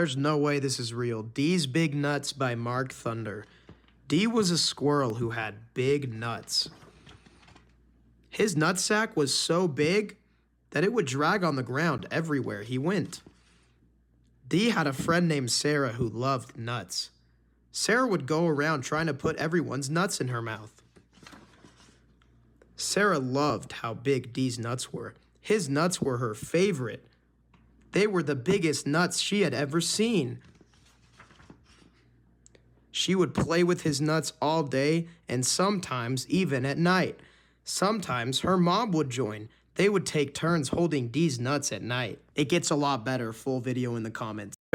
There's no way this is real. Dee's Big Nuts by Mark Thunder. Dee was a squirrel who had big nuts. His nutsack was so big that it would drag on the ground everywhere he went. Dee had a friend named Sarah who loved nuts. Sarah would go around trying to put everyone's nuts in her mouth. Sarah loved how big Dee's nuts were. His nuts were her favorite. They were the biggest nuts she had ever seen. She would play with his nuts all day and sometimes even at night. Sometimes her mom would join. They would take turns holding Dee's nuts at night. It gets a lot better. Full video in the comments.